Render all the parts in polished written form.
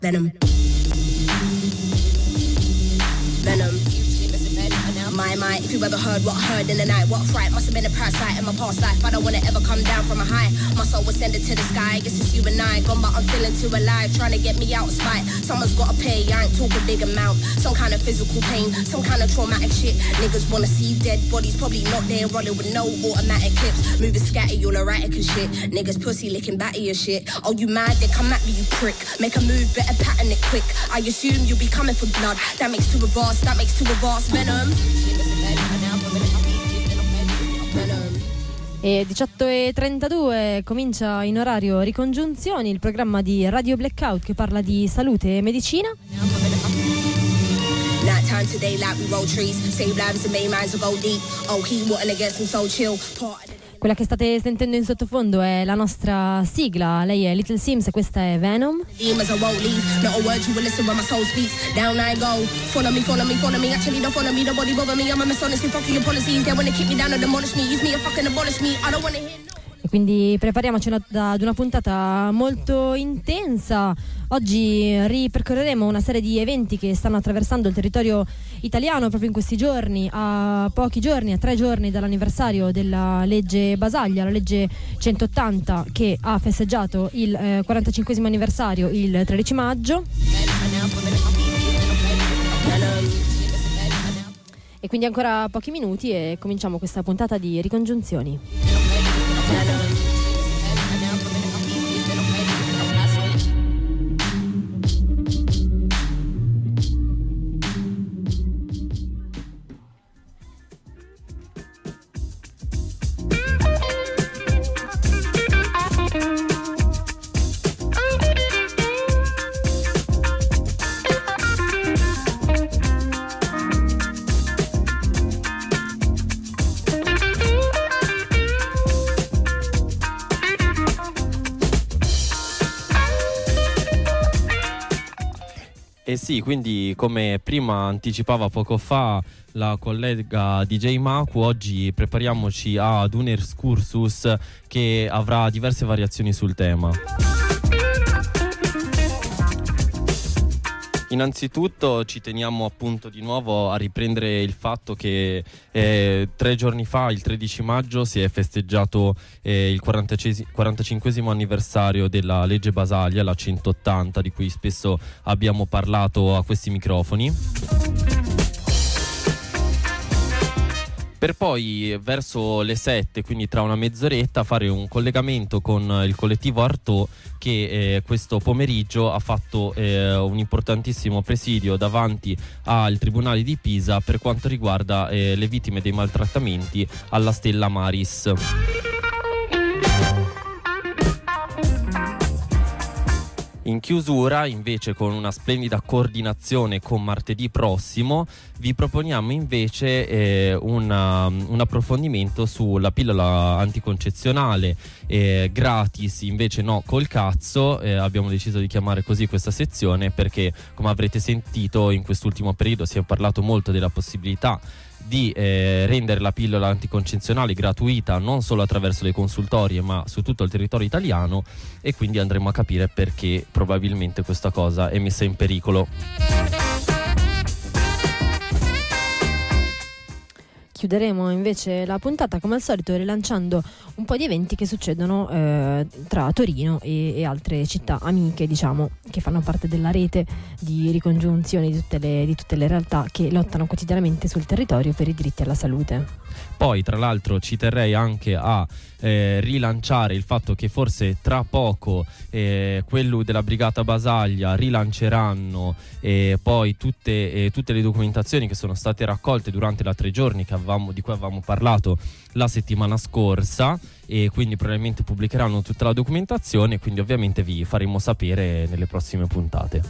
Venom. Venom. My, if you ever heard what I heard in the night, what a fright, must have been a parasite in my past life. I don't wanna ever come down from a high. My soul was sending to the sky, guess it's you and I. Gone but I'm feeling too alive, trying to get me out of spite. Someone's gotta pay, I ain't talking big amount. Some kind of physical pain, some kind of traumatic shit. Niggas wanna see dead bodies, probably not there, rolling with no automatic clips. Moving scatty, all erratic and shit. Niggas pussy licking batty and shit. Oh, you mad? Then come at me, you prick. Make a move, better pattern it quick. I assume you'll be coming for blood. That makes two of us, that makes two of us. Venom. E 18:32 comincia in orario Ricongiunzioni, il programma di Radio Blackout che parla di salute e medicina. Nighttime today like we roll trees. Save lives and main minds will go deep. Oh, he wanting to get some soul chill. Quella che state sentendo in sottofondo è la nostra sigla, lei è Little Sims e questa è Venom. E quindi prepariamoci ad una puntata molto intensa. Oggi ripercorreremo una serie di eventi che stanno attraversando il territorio italiano proprio in questi giorni, a 3 giorni dall'anniversario della legge Basaglia, la legge 180 che ha festeggiato il 45esimo anniversario il 13 maggio. E quindi ancora pochi minuti e cominciamo questa puntata di Ricongiunzioni. Eh sì, quindi come prima anticipava poco fa la collega DJ Maku, oggi prepariamoci ad un excursus che avrà diverse variazioni sul tema. Innanzitutto ci teniamo appunto di nuovo a riprendere il fatto che 3 giorni fa, il 13 maggio, si è festeggiato il 45esimo anniversario della legge Basaglia, la 180, di cui spesso abbiamo parlato a questi microfoni. Per poi verso le 7, quindi tra una mezz'oretta, fare un collegamento con il collettivo Artaud che questo pomeriggio ha fatto un importantissimo presidio davanti al Tribunale di Pisa per quanto riguarda le vittime dei maltrattamenti alla Stella Maris. In chiusura, invece, con una splendida coordinazione con martedì prossimo, vi proponiamo invece un approfondimento sulla pillola anticoncezionale gratis, invece no col cazzo. Abbiamo deciso di chiamare così questa sezione perché, come avrete sentito, in quest'ultimo periodo si è parlato molto della possibilità di rendere la pillola anticoncezionale gratuita non solo attraverso le consultorie ma su tutto il territorio italiano, e quindi andremo a capire perché probabilmente questa cosa è messa in pericolo. Chiuderemo invece la puntata come al solito rilanciando un po' di eventi che succedono tra Torino e altre città amiche, diciamo, che fanno parte della rete di ricongiunzioni di tutte le realtà che lottano quotidianamente sul territorio per i diritti alla salute. Poi tra l'altro ci terrei anche a rilanciare il fatto che forse tra poco quello della Brigata Basaglia rilanceranno poi tutte le documentazioni che sono state raccolte durante la 3 giorni di cui avevamo parlato la settimana scorsa, e quindi probabilmente pubblicheranno tutta la documentazione, quindi ovviamente vi faremo sapere nelle prossime puntate.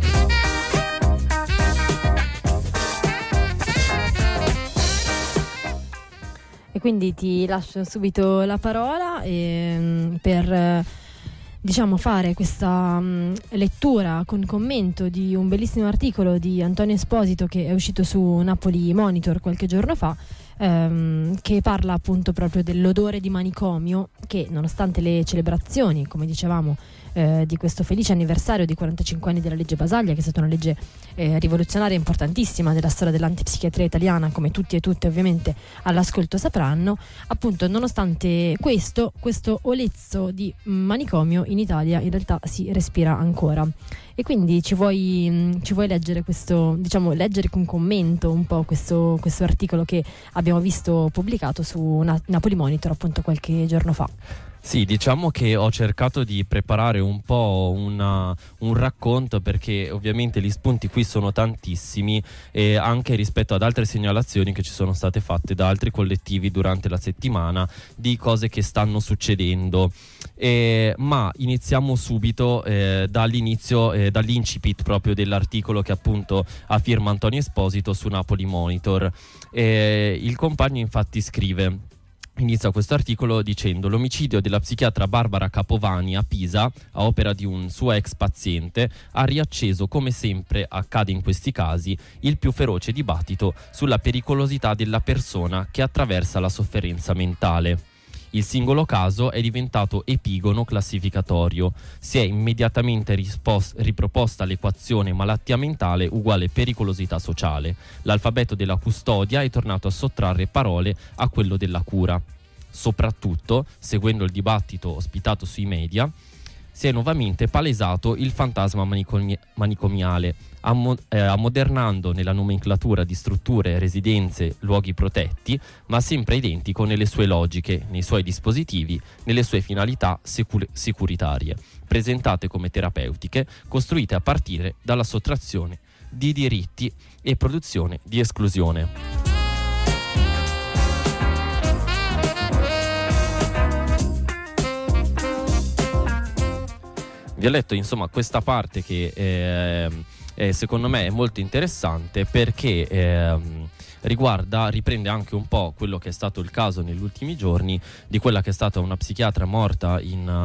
E quindi ti lascio subito la parola per fare questa lettura con commento di un bellissimo articolo di Antonio Esposito che è uscito su Napoli Monitor qualche giorno fa, che parla appunto proprio dell'odore di manicomio che, nonostante le celebrazioni, come dicevamo, di questo felice anniversario di 45 anni della legge Basaglia, che è stata una legge rivoluzionaria importantissima della storia dell'antipsichiatria italiana, come tutti e tutte ovviamente all'ascolto sapranno, appunto nonostante questo olezzo di manicomio in Italia in realtà si respira ancora. E quindi ci vuoi leggere questo, diciamo, leggere con commento un po' questo articolo che abbiamo visto pubblicato su Napoli Monitor appunto qualche giorno fa? Sì, diciamo che ho cercato di preparare un po' un racconto, perché ovviamente gli spunti qui sono tantissimi, e anche rispetto ad altre segnalazioni che ci sono state fatte da altri collettivi durante la settimana di cose che stanno succedendo. Ma iniziamo subito dall'incipit proprio dell'articolo che appunto ha firma Antonio Esposito su Napoli Monitor. Il compagno infatti scrive: inizia questo articolo dicendo: l'omicidio della psichiatra Barbara Capovani a Pisa, a opera di un suo ex paziente, ha riacceso, come sempre accade in questi casi, il più feroce dibattito sulla pericolosità della persona che attraversa la sofferenza mentale. Il singolo caso è diventato epigono classificatorio. Si è immediatamente riproposta l'equazione malattia mentale uguale pericolosità sociale. L'alfabeto della custodia è tornato a sottrarre parole a quello della cura. Soprattutto, seguendo il dibattito ospitato sui media, si è nuovamente palesato il fantasma manicomiale, ammodernando nella nomenclatura di strutture, residenze, luoghi protetti, ma sempre identico nelle sue logiche, nei suoi dispositivi, nelle sue finalità securitarie, presentate come terapeutiche, costruite a partire dalla sottrazione di diritti e produzione di esclusione. Vi ho letto insomma questa parte che secondo me è molto interessante, perché riprende anche un po' quello che è stato il caso negli ultimi giorni di quella che è stata una psichiatra morta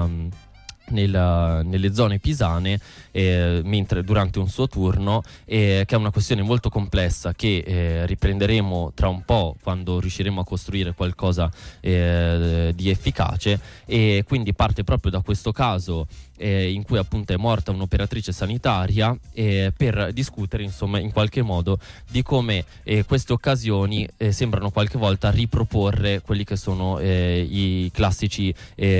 nelle zone pisane mentre durante un suo turno, che è una questione molto complessa che riprenderemo tra un po' quando riusciremo a costruire qualcosa di efficace. E quindi parte proprio da questo caso in cui appunto è morta un'operatrice sanitaria, per discutere insomma in qualche modo di come queste occasioni sembrano qualche volta riproporre quelli che sono i classici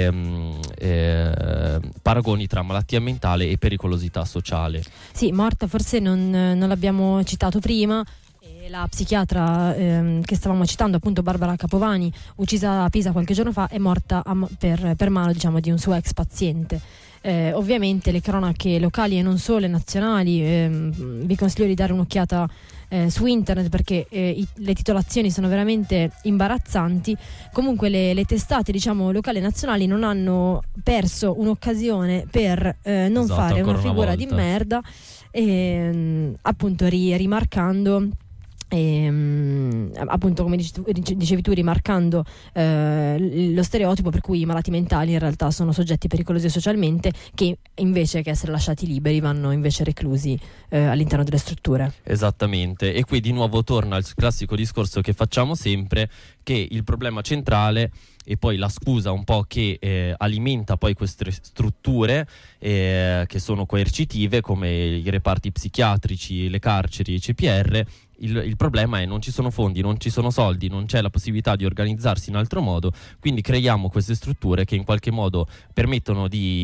paragoni tra malattia mentale e pericolosità sociale. Sì, morta forse non l'abbiamo citato prima. La psichiatra che stavamo citando, appunto Barbara Capovani, uccisa a Pisa qualche giorno fa, è morta per mano, diciamo, di un suo ex paziente. Ovviamente le cronache locali e non solo, le nazionali, vi consiglio di dare un'occhiata su internet, perché le titolazioni sono veramente imbarazzanti. Comunque le testate, diciamo, locali e nazionali non hanno perso un'occasione per non fare una figura di merda, appunto rimarcando appunto, come dicevi tu, rimarcando lo stereotipo per cui i malati mentali in realtà sono soggetti pericolosi socialmente, che invece che essere lasciati liberi vanno invece reclusi all'interno delle strutture. Esattamente, e qui di nuovo torna il classico discorso che facciamo sempre, che il problema centrale e poi la scusa un po' che alimenta poi queste strutture che sono coercitive, come i reparti psichiatrici, le carceri, i CPR. Il problema è: non ci sono fondi, non ci sono soldi, non c'è la possibilità di organizzarsi in altro modo, quindi creiamo queste strutture che in qualche modo permettono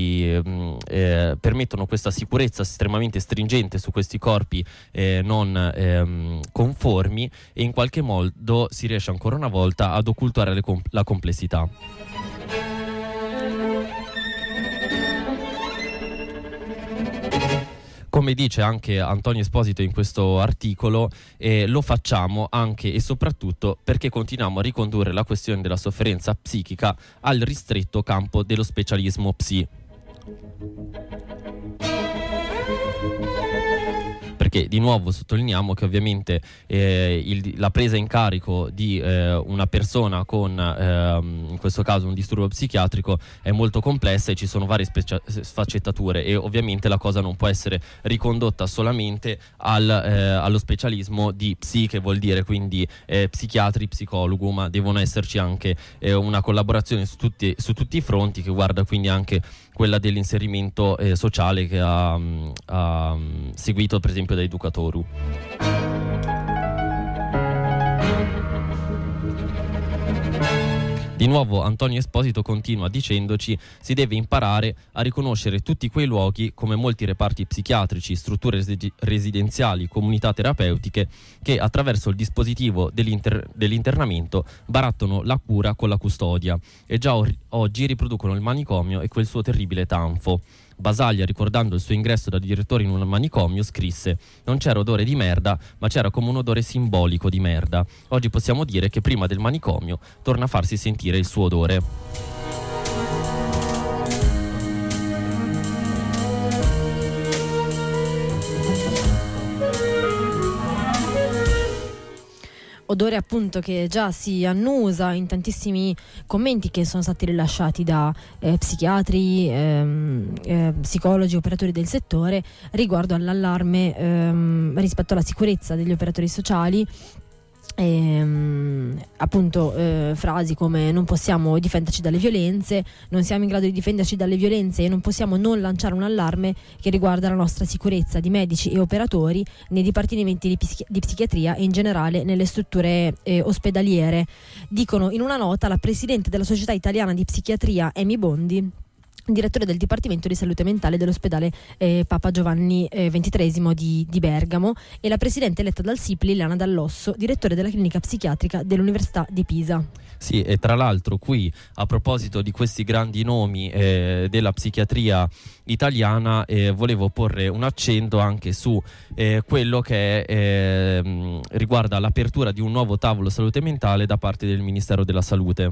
questa sicurezza estremamente stringente su questi corpi non conformi, e in qualche modo si riesce ancora una volta ad occultare la complessità. Come dice anche Antonio Esposito in questo articolo, lo facciamo anche e soprattutto perché continuiamo a ricondurre la questione della sofferenza psichica al ristretto campo dello specialismo psi. Perché perché di nuovo sottolineiamo che ovviamente la presa in carico di una persona con in questo caso un disturbo psichiatrico è molto complessa e ci sono varie sfaccettature, e ovviamente la cosa non può essere ricondotta solamente allo specialismo di psi, che vuol dire quindi psichiatri, psicologo, ma devono esserci anche una collaborazione su tutti i fronti, che guarda quindi anche quella dell'inserimento sociale che ha seguito per esempio da Educatoru. Di nuovo Antonio Esposito continua dicendoci: si deve imparare a riconoscere tutti quei luoghi, come molti reparti psichiatrici, strutture residenziali, comunità terapeutiche, che attraverso il dispositivo dell'internamento barattano la cura con la custodia e già oggi riproducono il manicomio e quel suo terribile tanfo. Basaglia, ricordando il suo ingresso da direttore in un manicomio, scrisse: non c'era odore di merda, ma c'era come un odore simbolico di merda. Oggi possiamo dire che prima del manicomio torna a farsi sentire il suo odore. Odore appunto che già si annusa in tantissimi commenti che sono stati rilasciati da psichiatri, psicologi, operatori del settore riguardo all'allarme rispetto alla sicurezza degli operatori sociali. Appunto frasi come: non possiamo difenderci dalle violenze, non siamo in grado di difenderci dalle violenze e non possiamo non lanciare un allarme che riguarda la nostra sicurezza di medici e operatori nei dipartimenti di psichiatria e in generale nelle strutture ospedaliere. Dicono in una nota la presidente della Società Italiana di Psichiatria Emi Bondi, direttore del Dipartimento di Salute Mentale dell'ospedale Papa Giovanni XXIII di Bergamo, e la presidente eletta dal SIP Liliana Dall'Osso, direttore della clinica psichiatrica dell'Università di Pisa. Sì, e tra l'altro qui, a proposito di questi grandi nomi della psichiatria italiana, volevo porre un accento anche su quello che riguarda l'apertura di un nuovo tavolo salute mentale da parte del Ministero della Salute.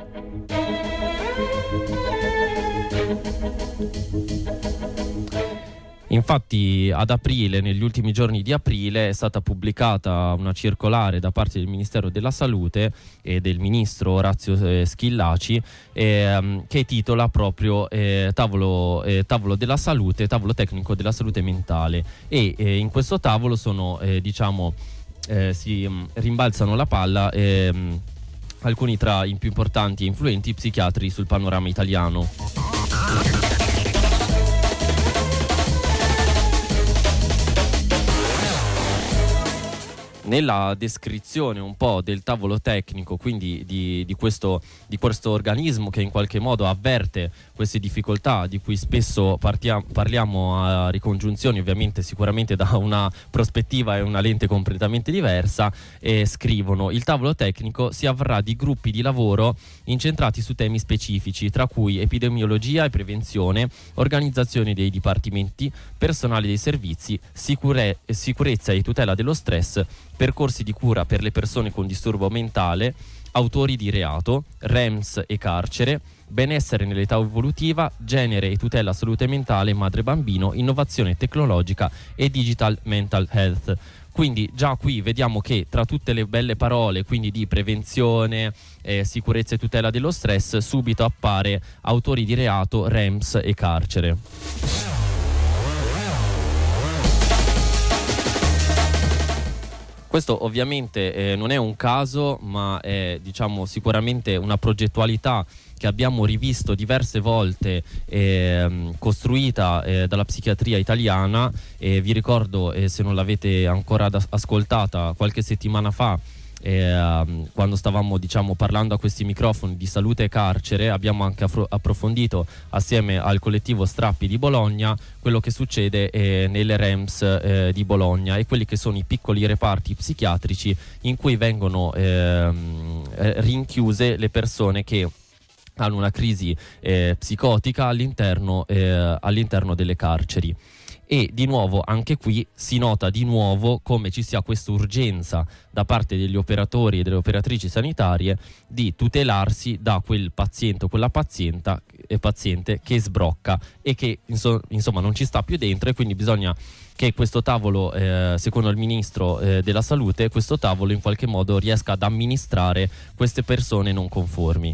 Infatti ad aprile, negli ultimi giorni di aprile, è stata pubblicata una circolare da parte del Ministero della Salute e del ministro Orazio Schillaci che titola proprio tavolo della salute, tavolo tecnico della salute mentale, e in questo tavolo sono si rimbalzano la palla alcuni tra i più importanti e influenti psichiatri sul panorama italiano. Nella descrizione un po' del tavolo tecnico, quindi di questo organismo che in qualche modo avverte queste difficoltà di cui spesso parliamo a ricongiunzioni, ovviamente sicuramente da una prospettiva e una lente completamente diversa, scrivono: il tavolo tecnico si avvarrà di gruppi di lavoro incentrati su temi specifici, tra cui epidemiologia e prevenzione, organizzazione dei dipartimenti, personale dei servizi, sicurezza e tutela dello stress, percorsi di cura per le persone con disturbo mentale, autori di reato, REMS e carcere, benessere nell'età evolutiva, genere e tutela salute mentale, madre-bambino, innovazione tecnologica e digital mental health. Quindi già qui vediamo che tra tutte le belle parole, quindi di prevenzione, sicurezza e tutela dello stress, subito appare autori di reato, REMS e carcere. Questo ovviamente non è un caso, ma è sicuramente una progettualità che abbiamo rivisto diverse volte, costruita dalla psichiatria italiana. Vi ricordo, se non l'avete ancora ascoltata, qualche settimana fa, quando stavamo parlando a questi microfoni di salute e carcere, abbiamo anche approfondito assieme al collettivo Strappi di Bologna quello che succede nelle REMS di Bologna e quelli che sono i piccoli reparti psichiatrici in cui vengono rinchiuse le persone che hanno una crisi psicotica all'interno delle carceri. E di nuovo anche qui si nota di nuovo come ci sia questa urgenza da parte degli operatori e delle operatrici sanitarie di tutelarsi da quel paziente o quella paziente che sbrocca e che insomma non ci sta più dentro, e quindi bisogna che questo tavolo, secondo il ministro della salute, questo tavolo in qualche modo riesca ad amministrare queste persone non conformi.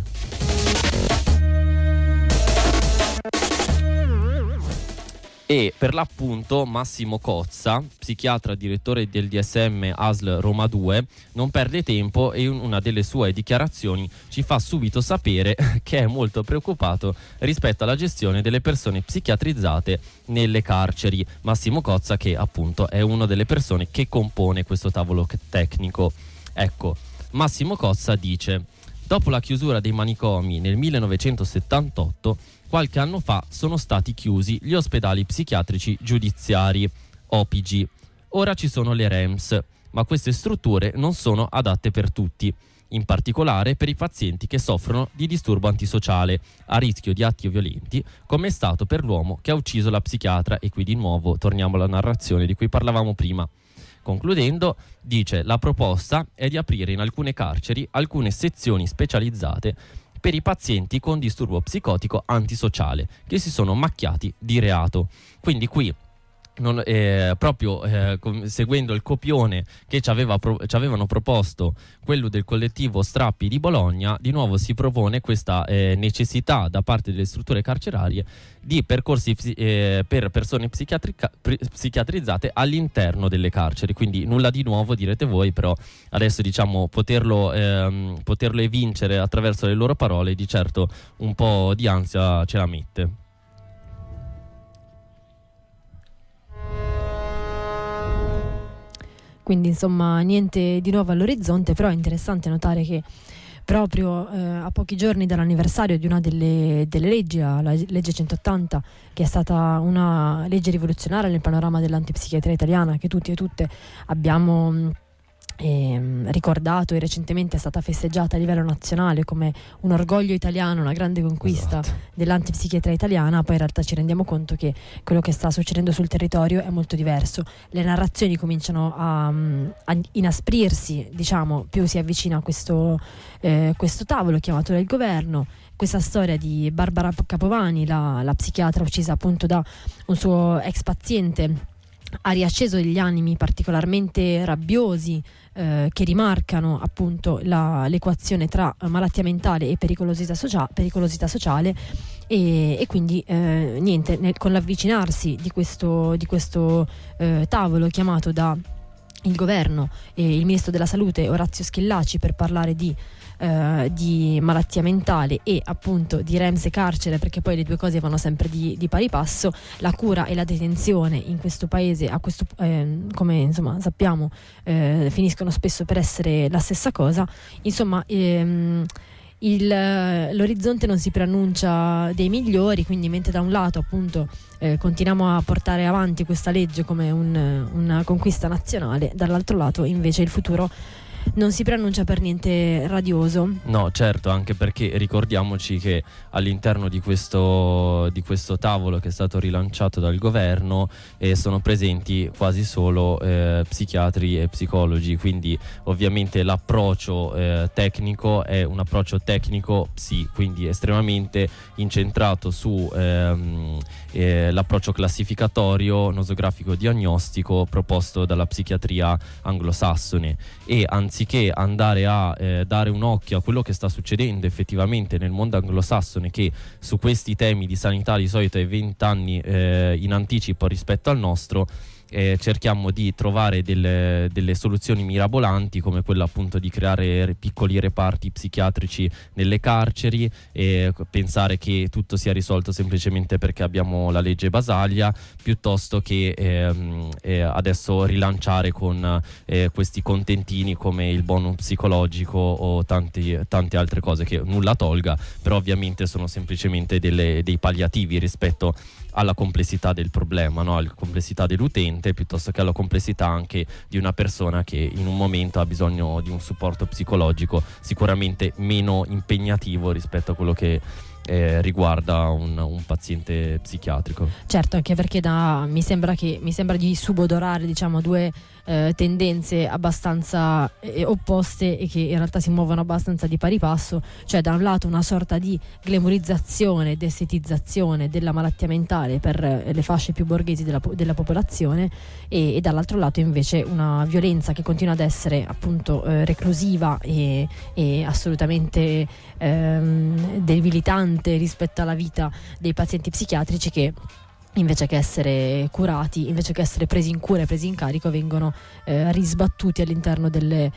E per l'appunto Massimo Cozza, psichiatra direttore del DSM ASL Roma 2, non perde tempo e in una delle sue dichiarazioni ci fa subito sapere che è molto preoccupato rispetto alla gestione delle persone psichiatrizzate nelle carceri. Massimo Cozza, che appunto è una delle persone che compone questo tavolo tecnico. Ecco, Massimo Cozza dice: dopo la chiusura dei manicomi nel 1978, qualche anno fa sono stati chiusi gli ospedali psichiatrici giudiziari, OPG. Ora ci sono le REMS, ma queste strutture non sono adatte per tutti, in particolare per i pazienti che soffrono di disturbo antisociale, a rischio di atti violenti, come è stato per l'uomo che ha ucciso la psichiatra. E qui di nuovo torniamo alla narrazione di cui parlavamo prima. Concludendo, dice: la proposta è di aprire in alcune carceri alcune sezioni specializzate per i pazienti con disturbo psicotico antisociale che si sono macchiati di reato. Quindi qui seguendo il copione che ci avevano proposto quello del collettivo Strappi di Bologna, di nuovo si propone questa necessità da parte delle strutture carcerarie di percorsi per persone psichiatrizzate all'interno delle carceri. Quindi nulla di nuovo, direte voi, però adesso diciamo poterlo evincere attraverso le loro parole di certo un po' di ansia ce la mette. Quindi insomma niente di nuovo all'orizzonte, però è interessante notare che proprio a pochi giorni dall'anniversario di una delle leggi, la legge 180, che è stata una legge rivoluzionaria nel panorama dell'antipsichiatria italiana, che tutti e tutte abbiamo ricordato, e recentemente è stata festeggiata a livello nazionale come un orgoglio italiano, una grande conquista dell'antipsichiatria italiana. Poi in realtà ci rendiamo conto che quello che sta succedendo sul territorio è molto diverso. Le narrazioni cominciano a inasprirsi, diciamo, più si avvicina a questo tavolo chiamato dal governo. Questa storia di Barbara Capovani, la psichiatra uccisa appunto da un suo ex paziente, ha riacceso degli animi particolarmente rabbiosi che rimarcano appunto l'equazione tra malattia mentale e pericolosità sociale, e quindi con l'avvicinarsi di questo tavolo chiamato da il governo e il ministro della salute Orazio Schillaci per parlare di malattia mentale e appunto di REMS e carcere, perché poi le due cose vanno sempre di pari passo. La cura e la detenzione in questo paese come insomma sappiamo finiscono spesso per essere la stessa cosa. Insomma l'orizzonte non si preannuncia dei migliori, quindi mentre da un lato appunto continuiamo a portare avanti questa legge come una conquista nazionale, dall'altro lato invece il futuro non si preannuncia per niente radioso. No, certo, anche perché ricordiamoci che all'interno di questo tavolo che è stato rilanciato dal governo sono presenti quasi solo psichiatri e psicologi, quindi ovviamente l'approccio tecnico è un approccio tecnico quindi estremamente incentrato su l'approccio classificatorio, nosografico diagnostico proposto dalla psichiatria anglosassone, e anziché andare a dare un occhio a quello che sta succedendo effettivamente nel mondo anglosassone, che su questi temi di sanità di solito è 20 anni in anticipo rispetto al nostro, cerchiamo di trovare delle soluzioni mirabolanti, come quella appunto di creare piccoli reparti psichiatrici nelle carceri e pensare che tutto sia risolto semplicemente perché abbiamo la legge Basaglia, piuttosto che adesso rilanciare con questi contentini come il bonus psicologico o tante altre cose, che nulla tolga, però ovviamente sono semplicemente dei palliativi rispetto alla complessità del problema, no? Alla complessità dell'utente, piuttosto che alla complessità anche di una persona che in un momento ha bisogno di un supporto psicologico sicuramente meno impegnativo rispetto a quello che riguarda un paziente psichiatrico. Certo, anche perché mi sembra di subodorare, diciamo, due tendenze abbastanza opposte e che in realtà si muovono abbastanza di pari passo, cioè da un lato una sorta di glamourizzazione ed estetizzazione della malattia mentale per le fasce più borghesi della popolazione e dall'altro lato invece una violenza che continua ad essere appunto reclusiva e assolutamente debilitante rispetto alla vita dei pazienti psichiatrici che invece che essere curati, invece che essere presi in cura e presi in carico, vengono risbattuti all'interno delle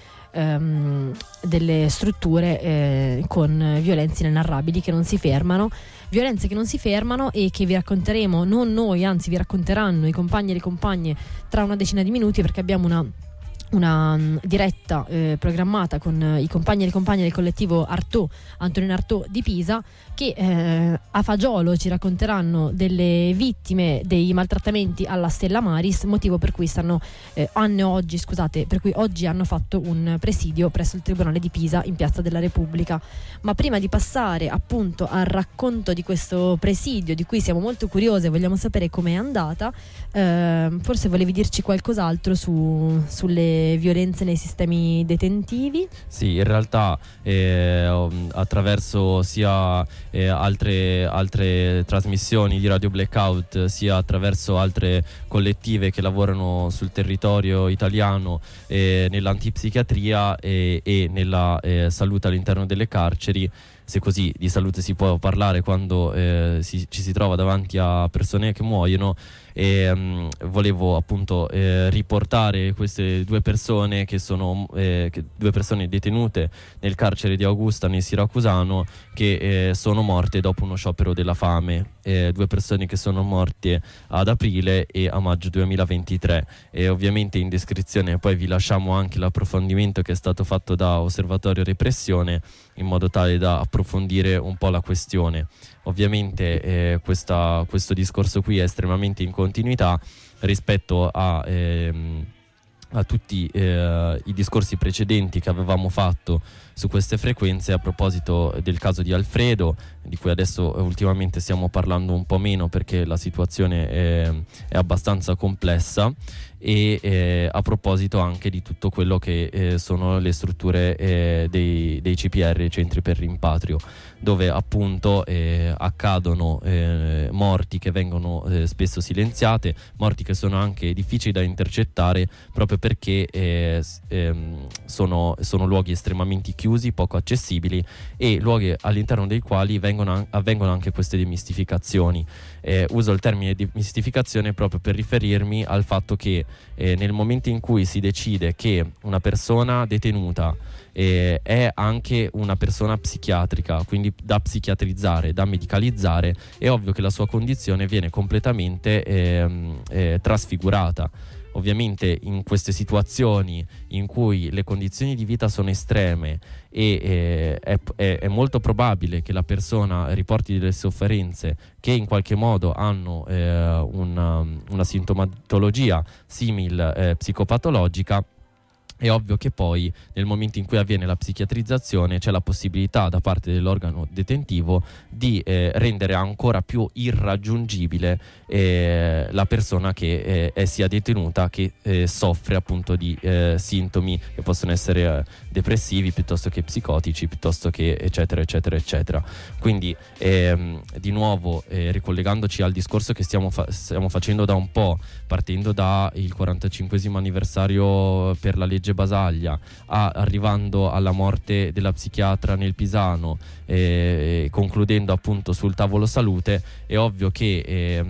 strutture con violenze inenarrabili che non si fermano, violenze che non si fermano e che vi racconteremo, non noi, anzi vi racconteranno i compagni e le compagne tra una decina di minuti, perché abbiamo una diretta programmata con i compagni e le compagne del collettivo Antonino Artaud di Pisa, che a fagiolo ci racconteranno delle vittime dei maltrattamenti alla Stella Maris, motivo per cui oggi hanno fatto un presidio presso il Tribunale di Pisa in Piazza della Repubblica. Ma prima di passare appunto al racconto di questo presidio, di cui siamo molto curiose e vogliamo sapere com'è andata, forse volevi dirci qualcos'altro sulle violenze nei sistemi detentivi? Sì, in realtà attraverso sia altre trasmissioni di Radio Blackout, sia attraverso altre collettive che lavorano sul territorio italiano nell'antipsichiatria e nella salute all'interno delle carceri, se così di salute si può parlare quando ci si trova davanti a persone che muoiono. E volevo appunto riportare queste due persone che sono due persone detenute nel carcere di Augusta nel Siracusano, che sono morte dopo uno sciopero della fame, due persone che sono morte ad aprile e a maggio 2023, e ovviamente in descrizione poi vi lasciamo anche l'approfondimento che è stato fatto da Osservatorio Repressione, in modo tale da approfondire un po' la questione. Ovviamente questo discorso qui è estremamente in continuità rispetto a tutti i discorsi precedenti che avevamo fatto su queste frequenze a proposito del caso di Alfredo, di cui adesso ultimamente stiamo parlando un po' meno perché la situazione è abbastanza complessa, e a proposito anche di tutto quello che sono le strutture dei CPR, i centri per rimpatrio, dove appunto accadono morti che vengono spesso silenziate, morti che sono anche difficili da intercettare proprio perché sono luoghi estremamente chiusi, poco accessibili, e luoghi all'interno dei quali avvengono anche queste demistificazioni. Uso il termine demistificazione proprio per riferirmi al fatto che nel momento in cui si decide che una persona detenuta è anche una persona psichiatrica, quindi da psichiatrizzare, da medicalizzare, è ovvio che la sua condizione viene completamente trasfigurata. Ovviamente in queste situazioni in cui le condizioni di vita sono estreme e è molto probabile che la persona riporti delle sofferenze che in qualche modo hanno una sintomatologia simil psicopatologica, è ovvio che poi nel momento in cui avviene la psichiatrizzazione c'è la possibilità da parte dell'organo detentivo di rendere ancora più irraggiungibile la persona che sia detenuta, che soffre appunto di sintomi che possono essere depressivi piuttosto che psicotici, piuttosto che eccetera eccetera eccetera. Quindi di nuovo ricollegandoci al discorso che stiamo facendo da un po', partendo da il 45esimo anniversario per la legge Basaglia, arrivando alla morte della psichiatra nel Pisano, concludendo appunto sul tavolo salute, è ovvio che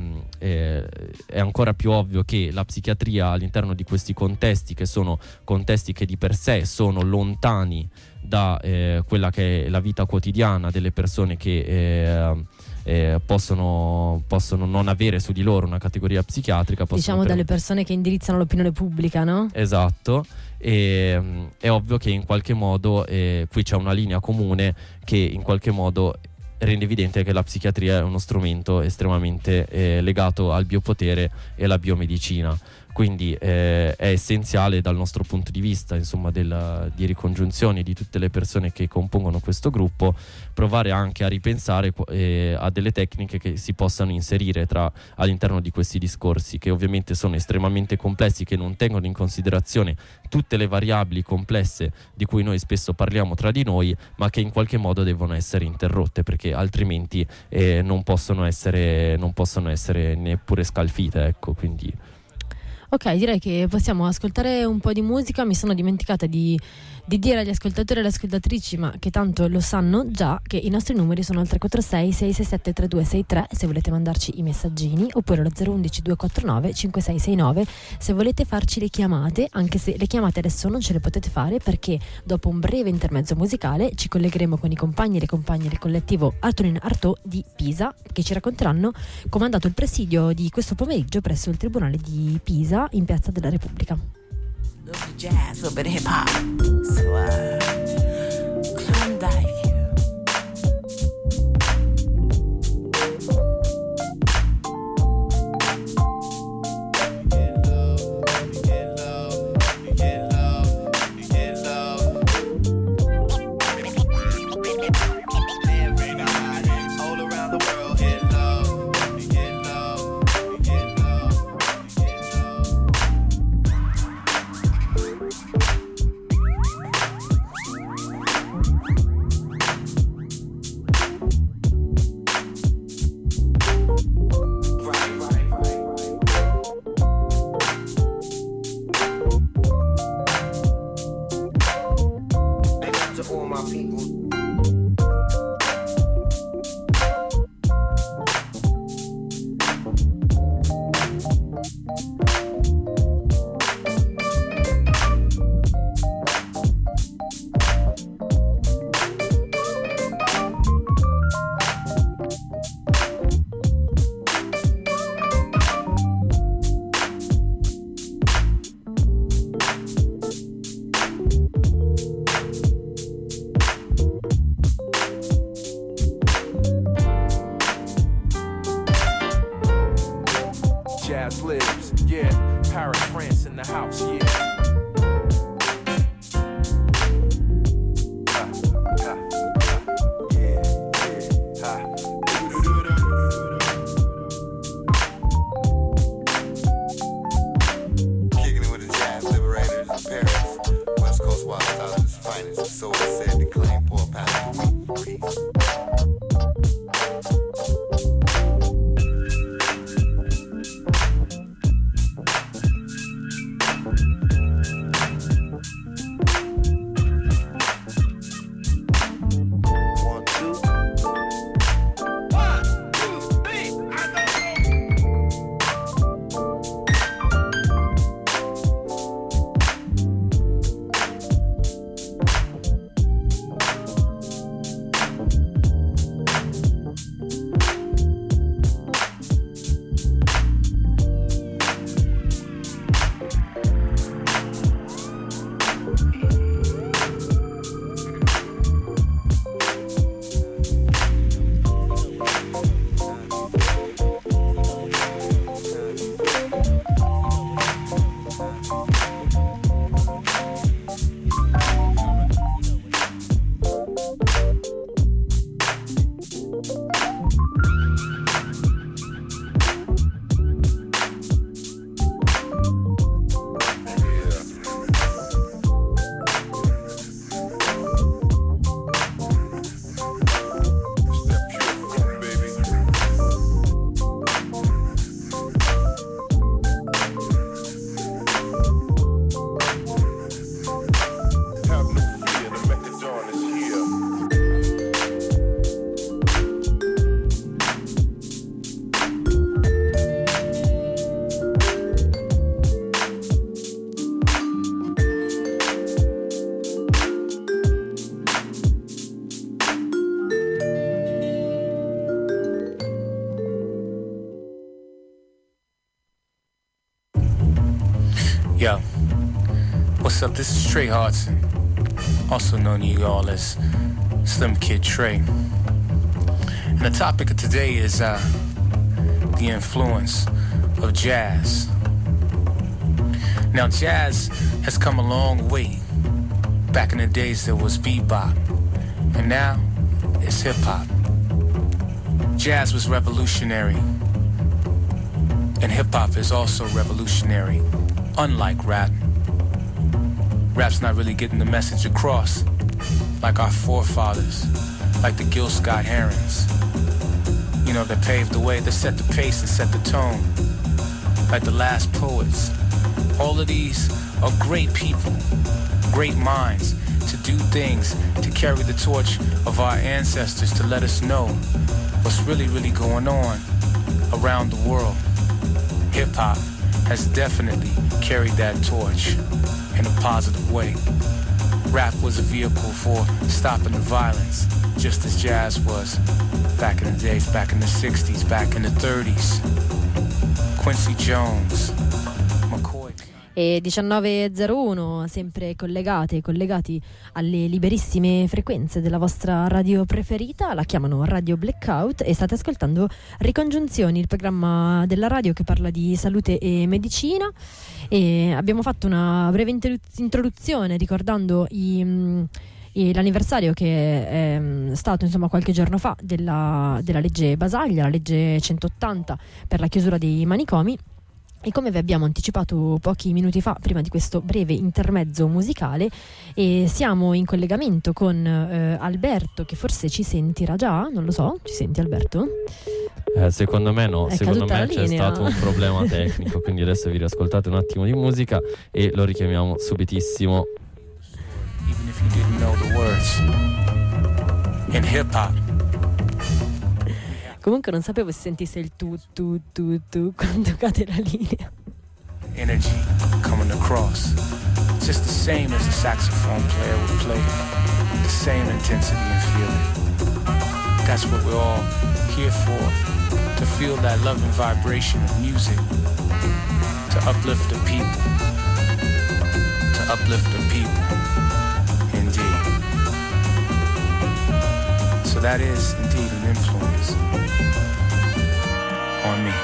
è ancora più ovvio che la psichiatria all'interno di questi contesti, che sono contesti che di per sé sono lontani da quella che è la vita quotidiana delle persone che possono non avere su di loro una categoria psichiatrica, diciamo dalle persone che indirizzano l'opinione pubblica, no? Esatto. È ovvio che in qualche modo qui c'è una linea comune che in qualche modo rende evidente che la psichiatria è uno strumento estremamente legato al biopotere e alla biomedicina. quindi è essenziale dal nostro punto di vista, insomma, di ricongiunzione di tutte le persone che compongono questo gruppo, provare anche a ripensare a delle tecniche che si possano inserire all'interno di questi discorsi, che ovviamente sono estremamente complessi, che non tengono in considerazione tutte le variabili complesse di cui noi spesso parliamo tra di noi, ma che in qualche modo devono essere interrotte, perché altrimenti non possono essere neppure scalfite, ecco. Quindi ok, direi che possiamo ascoltare un po' di musica. Mi sono dimenticata di dire agli ascoltatori e alle ascoltatrici, ma che tanto lo sanno già, che i nostri numeri sono il 346 667 3263 se volete mandarci i messaggini, oppure lo 011 249 5669 se volete farci le chiamate, anche se le chiamate adesso non ce le potete fare perché dopo un breve intermezzo musicale ci collegheremo con i compagni e le compagne del collettivo Arturin Artaud di Pisa, che ci racconteranno come è andato il presidio di questo pomeriggio presso il Tribunale di Pisa in Piazza della Repubblica. Little jazz, little bit of hip hop. So, Klondike. Yo, what's up? This is Trey Hardson, also known to you all as Slim Kid Trey. And the topic of today is the influence of jazz Now jazz has come a long way. Back in the days there was bebop, and now it's hip-hop. Jazz was revolutionary, and hip-hop is also revolutionary, unlike rap. Rap's not really getting the message across, like our forefathers, like the Gil Scott-Herons. You know, that paved the way, that set the pace and set the tone, like the last poets. All of these are great people, great minds, to do things, to carry the torch of our ancestors, to let us know what's really, really going on around the world. Hip-hop has definitely carried that torch in a positive way. Rap was a vehicle for stopping the violence, just as jazz was back in the days, back in the 60s, back in the 30s. Quincy Jones, McCoy. E 19.01, sempre collegati alle liberissime frequenze della vostra radio preferita, la chiamano Radio Blackout, e state ascoltando Ricongiunzioni, il programma della radio che parla di salute e medicina. E abbiamo fatto una breve introduzione ricordando l'anniversario che è stato qualche giorno fa della legge Basaglia, la legge 180 per la chiusura dei manicomi. E come vi abbiamo anticipato pochi minuti fa, prima di questo breve intermezzo musicale, siamo in collegamento con Alberto, che forse ci sentirà già, non lo so, ci senti Alberto? Secondo me no, secondo me c'è stato un problema tecnico, quindi adesso vi riascoltate un attimo di musica e lo richiamiamo subitissimo. Even if you didn't know the words. In hip hop. Comunque non sapevo se sentisse il tu quando cade la linea. Energy coming across. Just the same as a saxophone player would play. The same intensity and feeling. That's what we're all here for. To feel that loving vibration of music. To uplift the people. To uplift the people. Indeed. So that is indeed an influence on me.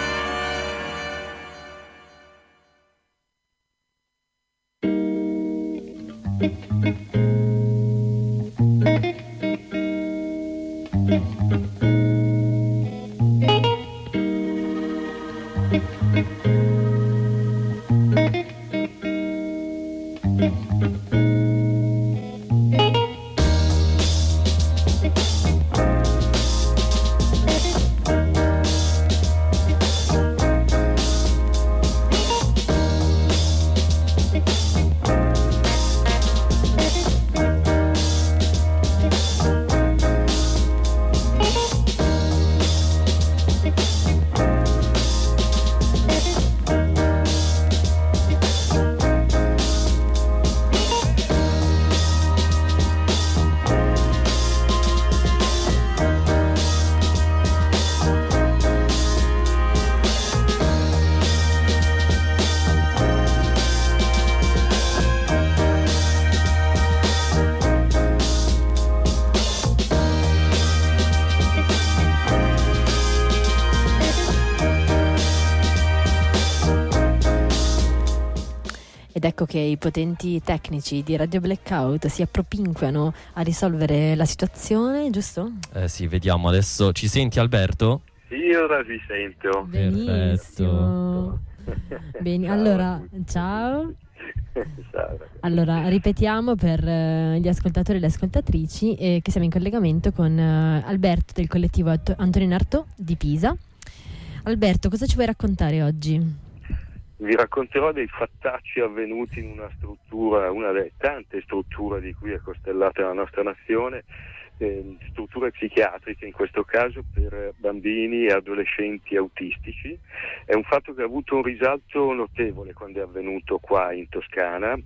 Ecco che i potenti tecnici di Radio Blackout si appropinquano a risolvere la situazione, giusto? Sì, vediamo adesso. Ci senti Alberto? Sì, ora vi sento. Benissimo. Bene, allora, ciao. Ciao. Allora, ripetiamo per gli ascoltatori e le ascoltatrici che siamo in collegamento con Alberto del collettivo Antonino Artaud di Pisa. Alberto, cosa ci vuoi raccontare oggi? Vi racconterò dei fattacci avvenuti in una struttura, una delle tante strutture di cui è costellata la nostra nazione, strutture psichiatriche in questo caso per bambini e adolescenti autistici. È un fatto che ha avuto un risalto notevole quando è avvenuto qua in Toscana.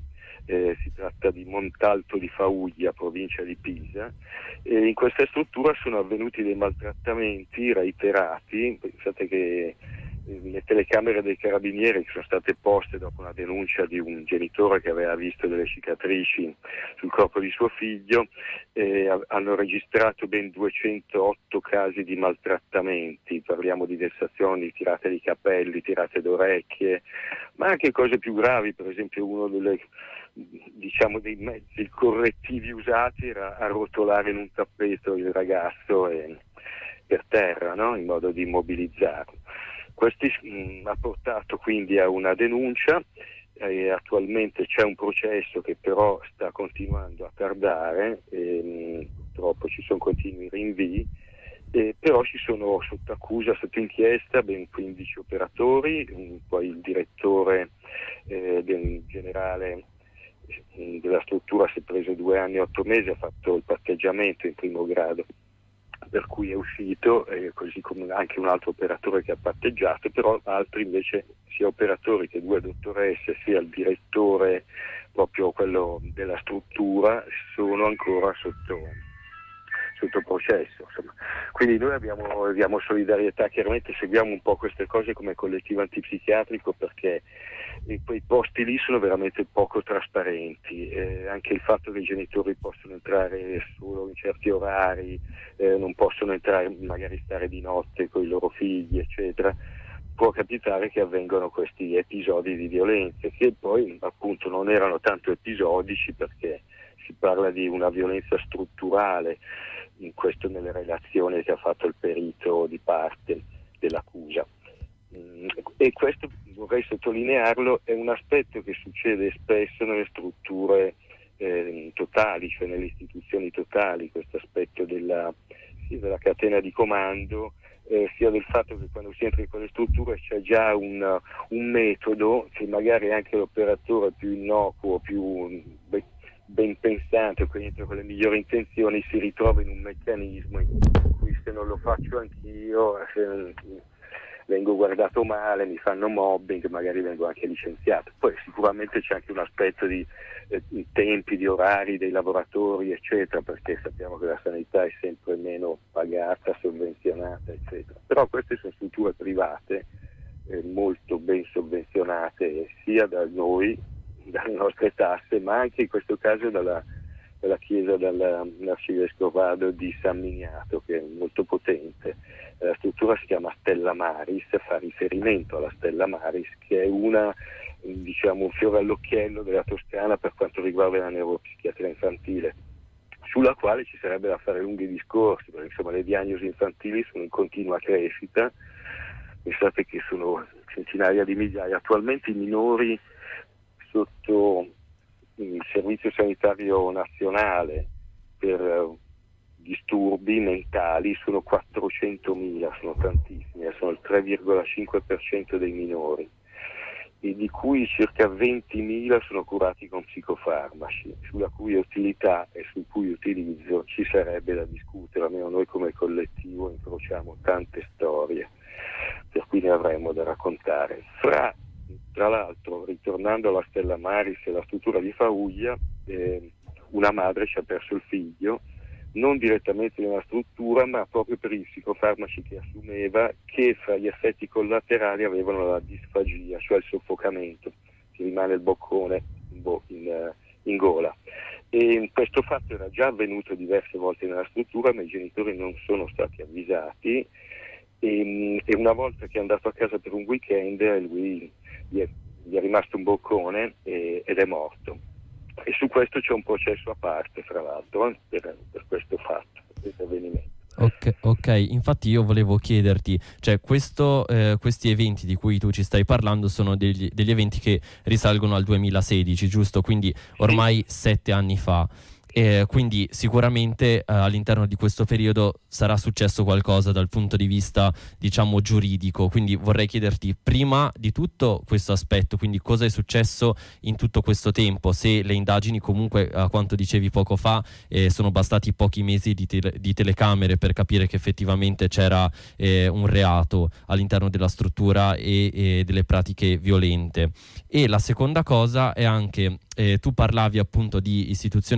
Si tratta di Montalto di Fauglia, provincia di Pisa. In questa struttura sono avvenuti dei maltrattamenti reiterati. Pensate che le telecamere dei carabinieri, che sono state poste dopo una denuncia di un genitore che aveva visto delle cicatrici sul corpo di suo figlio, hanno registrato ben 208 casi di maltrattamenti. Parliamo di vessazioni, tirate di capelli, tirate d'orecchie, ma anche cose più gravi. Per esempio, uno dei mezzi correttivi usati era arrotolare in un tappeto il ragazzo per terra, no? In modo di immobilizzarlo. Questo ha portato quindi a una denuncia. Attualmente c'è un processo che però sta continuando a tardare, purtroppo ci sono continui rinvii, però ci sono sotto accusa, sotto inchiesta ben 15 operatori, poi il direttore del generale della struttura si è preso 2 anni e 8 mesi, ha fatto il patteggiamento in primo grado, per cui è uscito, così come anche un altro operatore che ha patteggiato, però altri invece, sia operatori che 2 dottoresse, sia il direttore, proprio quello della struttura, sono ancora sotto processo. Insomma. Quindi noi abbiamo solidarietà, chiaramente seguiamo un po' queste cose come collettivo antipsichiatrico, perché quei posti lì sono veramente poco trasparenti, anche il fatto che i genitori possono entrare solo in certi orari, non possono entrare, magari stare di notte con i loro figli, eccetera. Può capitare che avvengano questi episodi di violenza, che poi appunto non erano tanto episodici, perché si parla di una violenza strutturale, in questo nelle relazioni che ha fatto il perito di parte dell'accusa. E questo, vorrei sottolinearlo, è un aspetto che succede spesso nelle strutture totali, cioè nelle istituzioni totali, questo aspetto della catena di comando, sia del fatto che quando si entra in quelle strutture c'è già un metodo che magari anche l'operatore più innocuo, più ben pensante, quindi entra con le migliori intenzioni, si ritrova in un meccanismo in cui se non lo faccio anch'io vengo guardato male, mi fanno mobbing, magari vengo anche licenziato. Poi sicuramente c'è anche un aspetto di tempi, di orari dei lavoratori, eccetera, perché sappiamo che la sanità è sempre meno pagata, sovvenzionata, eccetera. Però queste sono strutture private, molto ben sovvenzionate sia da noi, dalle nostre tasse, ma anche in questo caso dalla chiesa dell'arcivescovado di San Miniato, che è molto potente. La struttura si chiama Stella Maris, fa riferimento alla Stella Maris, che è un fiore all'occhiello della Toscana per quanto riguarda la neuropsichiatria infantile, sulla quale ci sarebbe da fare lunghi discorsi, perché insomma le diagnosi infantili sono in continua crescita. Pensate che sono centinaia di migliaia. Attualmente i minori sotto il Servizio Sanitario Nazionale per disturbi mentali sono 400.000, sono tantissimi, sono il 3,5% dei minori, e di cui circa 20.000 sono curati con psicofarmaci, sulla cui utilità e sul cui utilizzo ci sarebbe da discutere. Almeno noi come collettivo incrociamo tante storie, per cui ne avremo da raccontare. Tra l'altro, ritornando alla Stella Maris e alla struttura di Fauglia, una madre ci ha perso il figlio, non direttamente nella struttura, ma proprio per i psicofarmaci che assumeva, che fra gli effetti collaterali avevano la disfagia, cioè il soffocamento, che rimane il boccone in gola. E questo fatto era già avvenuto diverse volte nella struttura, ma i genitori non sono stati avvisati, e una volta che è andato a casa per un weekend lui gli è rimasto un boccone ed è morto. E su questo c'è un processo a parte, fra l'altro, per questo fatto, per questo avvenimento. Ok, infatti io volevo chiederti, cioè questi eventi di cui tu ci stai parlando sono degli eventi che risalgono al 2016, giusto? Quindi ormai 7 anni fa. Quindi sicuramente all'interno di questo periodo sarà successo qualcosa dal punto di vista, diciamo, giuridico. Quindi vorrei chiederti prima di tutto questo aspetto, quindi cosa è successo in tutto questo tempo, se le indagini comunque, a quanto dicevi poco fa, sono bastati pochi mesi di telecamere per capire che effettivamente c'era un reato all'interno della struttura e delle pratiche violente. E la seconda cosa è anche, tu parlavi appunto di istituzione totale,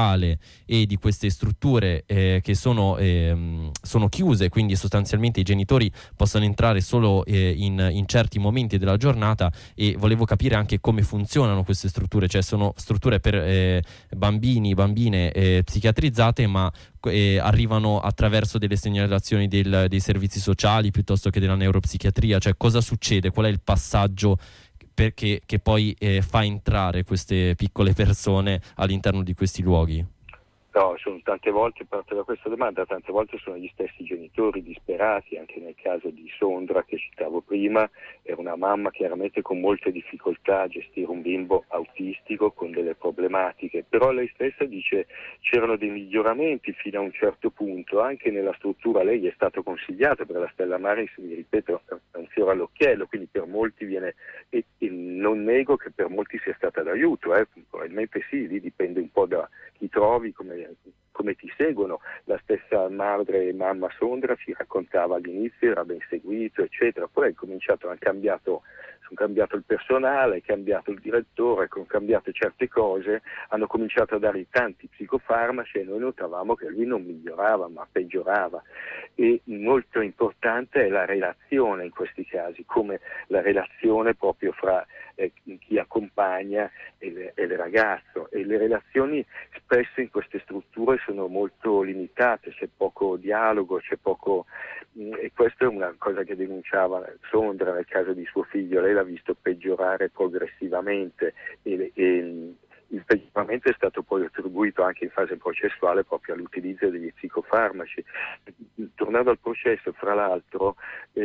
sociale e di queste strutture che sono chiuse, quindi sostanzialmente i genitori possono entrare solo in certi momenti della giornata, e volevo capire anche come funzionano queste strutture, cioè sono strutture per bambini, bambine psichiatrizzate, ma arrivano attraverso delle segnalazioni dei servizi sociali piuttosto che della neuropsichiatria, cioè cosa succede, qual è il passaggio che poi fa entrare queste piccole persone all'interno di questi luoghi? No, sono tante volte, parte da questa domanda, tante volte sono gli stessi genitori disperati. Anche nel caso di Sondra che citavo prima, era una mamma chiaramente con molte difficoltà a gestire un bimbo autistico con delle problematiche, però lei stessa dice c'erano dei miglioramenti fino a un certo punto, anche nella struttura. Lei è stato consigliato per la Stella Maris, mi ripeto, è un fiore all'occhiello, quindi per molti viene, e non nego che per molti sia stata d'aiuto, probabilmente sì, lì dipende un po' da chi trovi, come ti seguono. La stessa madre e mamma Sondra ci raccontava all'inizio, era ben seguito eccetera, poi è cominciato, sono cambiato il personale, è cambiato il direttore, sono cambiate certe cose, hanno cominciato a dare tanti psicofarmaci e noi notavamo che lui non migliorava ma peggiorava. E molto importante è la relazione in questi casi, come la relazione proprio fra chi accompagna e il ragazzo, e le relazioni spesso in queste strutture sono molto limitate, c'è poco dialogo, c'è poco, e questa è una cosa che denunciava Sondra nel caso di suo figlio. Lei l'ha visto peggiorare progressivamente e il peggioramento è stato poi attribuito anche in fase processuale proprio all'utilizzo degli psicofarmaci. Tornando al processo, fra l'altro,